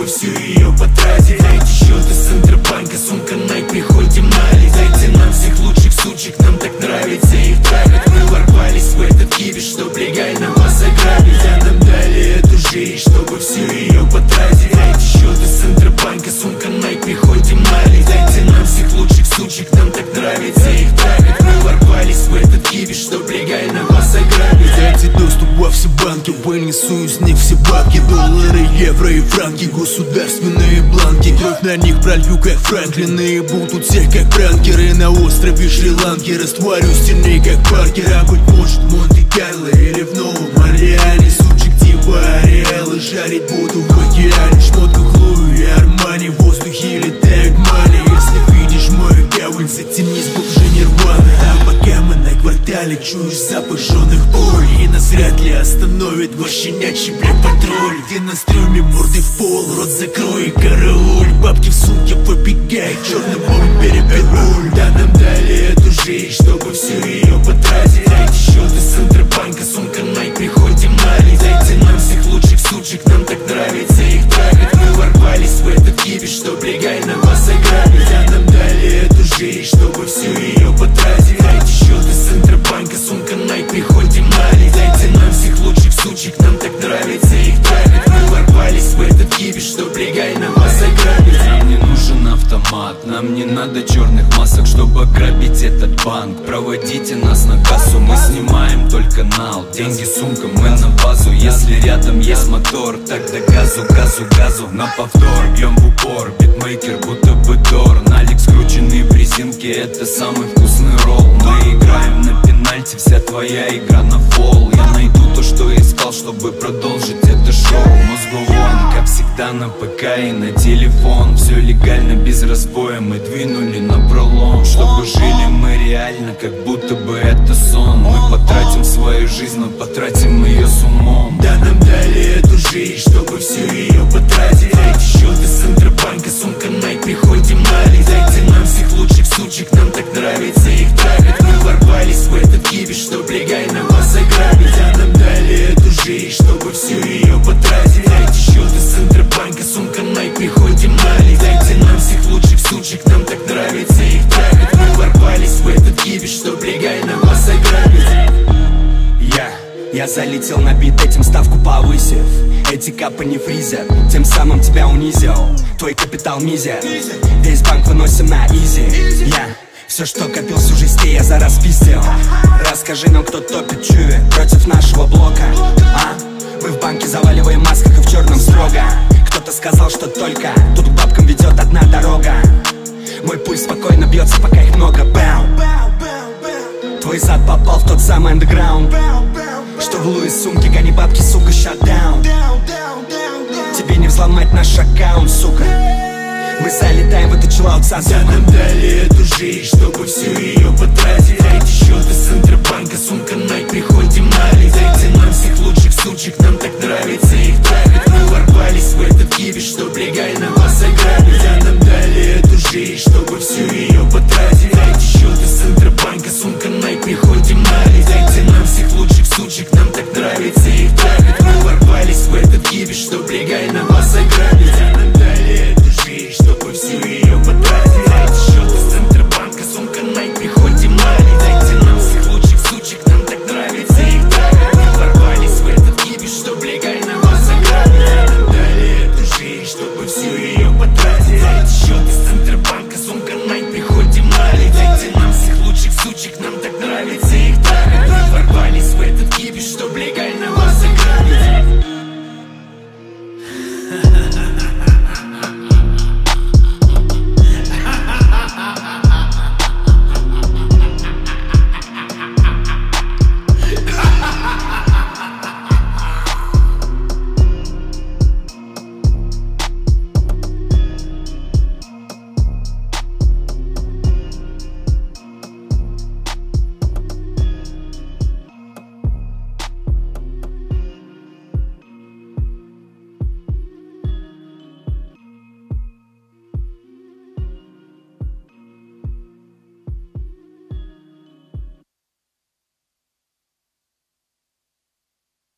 всю ее потратить. Дайте счеты с Центробанка, сумка Nike, приходим налить. Дайте нам всех лучших сучек, нам так нравится их трахать. Мы ворвались в этот кибиш, чтоб легально вас ограбить. А нам дали эту жизнь, чтобы всю ее потратить. Дайте счеты с Центробанка, сумка Nike, приходим налить. Дайте нам всех лучших сучек, нам так нравится их трахать. Мы ворвались в этот кибиш, чтоб легально вас ограбить. Дайте доступ во все банки, вынесу из них все бабки. Доллары, евро и франки, государственные бланки. Кровь на них пролью, как Франклин, и будут всех, как пранкеры. На острове Шри-Ланки растворю стены, как Паркер. А быть может Монте-Карло или в Новом Орлеане. Сучек типа Ариэлы жарить буду в океане. Шмотка Хлои и Армани, в воздухе летает мани. Если видишь мою гавань, затяни глубже Нирваны. А пока мы на квартале, чуешь запах жженых пуль. И нас вряд ли остановит ваш щенячий, блядь, патруль. Где на стреме морды в пол, рот закрой и карауль. Бабки в сумке выбегает, черный бомбер и питбуль. Да, нам дали эту жизнь, чтобы всю ее потратить. Дайте счеты с Центробанка, сумка Nike, приходим налить. Дайте нам всех лучших сучек, нам так нравится их трахать. Мы ворвались в этот кибиш, чтоб легально вас ограбить. А нам дали эту жизнь, чтобы всю ее потратить. Дайте счеты с Центробанка, сумка Nike, приходим налить. Дайте нам всех лучших сучек, нам так нравится их трахать. Мы ворвались в этот кибиш, чтоб легально вас ограбить. Нам не нужен автомат, нам не надо черных масок, чтобы ограбить этот банк. Проводите нас на кассу, мы снимаем только нал. Деньги, сумка, мы на базу. Если рядом есть мотор, тогда газу, газу, газу. На повтор, бьем в упор, битмейкер будто бы Дор. Налик скрученный в резинке, это самый вкусный ролл. Мы играем на пенальти, вся твоя игра на фол. Я найду то, что искал, чтобы продолжить это шоу. Мозгу-вон, как всегда на ПК и на телефон. Все легально, без разбоя, мы двинули на пролом. Чтобы жили мы реально, как будто бы это сон. Мы потратим свою жизнь, но потратим ее с умом. Да, нам дали эту жизнь, чтобы всю ее потратить. Дайте счеты с Центробанка, сумка Nike, приходим налить. Дайте нам всех лучших сучек, нам так нравится их трахать. Мы ворвались в этот кибиш, чтоб легально вас ограбить. А нам дали эту жизнь, чтобы всю ее потратить. Дайте счеты с Центробанка, сумка Nike, приходим налить. Дайте нам всех лучших сучек, нам так нравится их трахать. Мы ворвались в этот кибиш, чтоб легально вас ограбить. Я залетел на бит, этим ставку повысив. Эти капы не фризят, тем самым тебя унизил. Твой капитал мизер, весь банк выносим на изи. Все, что копил всю жизнь, я за распиздил. Расскажи нам, кто топит чуви против нашего блока. Мы в банке заваливаем масках и в черном строго. Кто-то сказал, что только тут к бабкам ведет одна дорога. Мой пульс спокойно бьется, пока их много. Твой зад попал в тот самый андеграунд, что в Луис сумке, гони бабки, сука, шатдаун. Тебе не взломать наш аккаунт, сука. Мы залетаем в этот чиллаут со звуком. Да, нам дали эту жизнь, чтобы всю ее потратить. Дайте счеты с Центробанка, сумка Nike, приходим налить. Дайте нам всех лучших сучек, нам так нравится их трахать. Мы ворвались в этот кибиш, чтоб легально